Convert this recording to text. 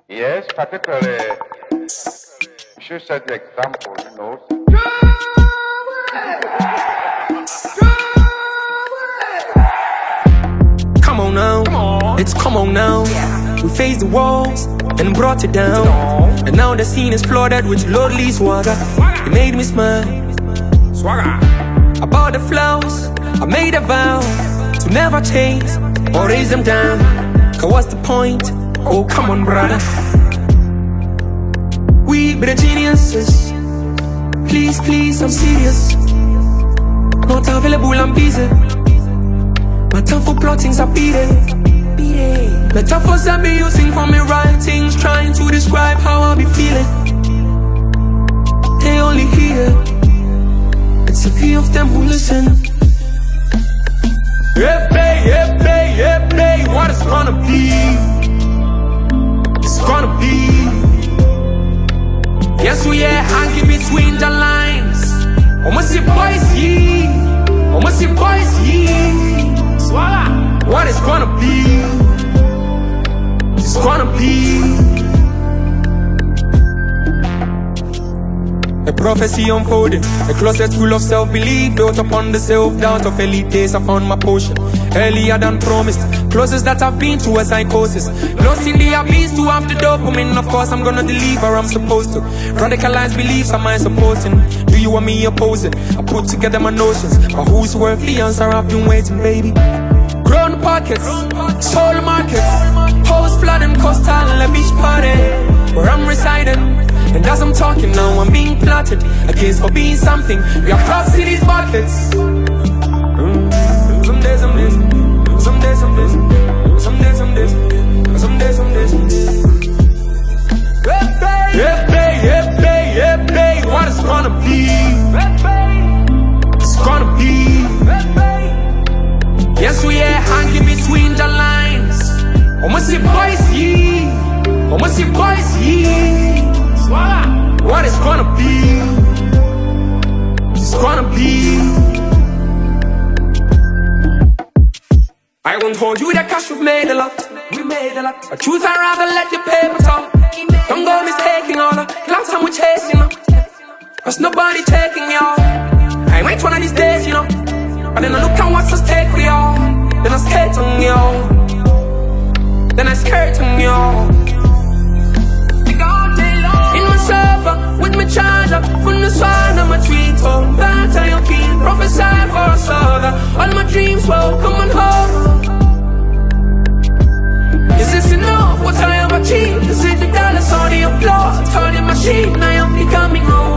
Yes, particularly, you should set the example, you know. Come on now, it's come on now. We faced the walls and brought it down. And now the scene is flooded with lordly swagger. It made me smile. I bought the flowers, I made a vow to never chase or raise them down. Cause what's the point? Oh, come on, brother. We be the geniuses. Please, please, I'm serious. Not available, I'm busy. My time for plottings are beating. Metaphors I be using for me writings, trying to describe how I be feeling. They only hear, it's a few of them who listen. Yeah, babe, what it's gonna be? It's gonna be. Yes, we are hanging between the lines. Almost see boys, ye. Almost see boys, ye. Swallow. What it's gonna be? It's gonna be. A prophecy unfolding, a closet full of self-belief, built upon the self-doubt of elite days. I found my potion earlier than promised, closest that I've been to a psychosis. Lost in the abyss to have the dopamine. Of course I'm gonna deliver, I'm supposed to. Radicalized beliefs, am I supporting? Do you want me opposing? I put together my notions, but who's worth the answer? I've been waiting, baby. Grown pockets, soul markets, hoes flooding coastal, a beach party where I'm residing. And as I'm talking now, I'm being plotted against for being something. We are crossing these buckets. Some days I'm this, some days I'm this, some days I'm this, some days I'm this. Yeah, babe, what it's gonna be? It's gonna be. Yes, we are hanging between the lines. Almost see boys, ye. Almost see boys, ye. What it's gonna be? It's gonna be. I won't hold you that cash, we've made a lot. We made a lot. But truth, I'd rather let your paper talk. Don't go mistaking all the clouds I'm chasing up. Cause nobody taking y'all. I wait one of these days, you know. But then I look at what's at stake for y'all. Then I skate on y'all. Then I skirt on y'all. In my server, with my charger, from the sun on my tweet, oh, that's how you feel. Prophesy for a soda. All my dreams will come on home. Is this enough? What I have achieved? Is it the dollars or the applause? Turning machine, I am becoming old.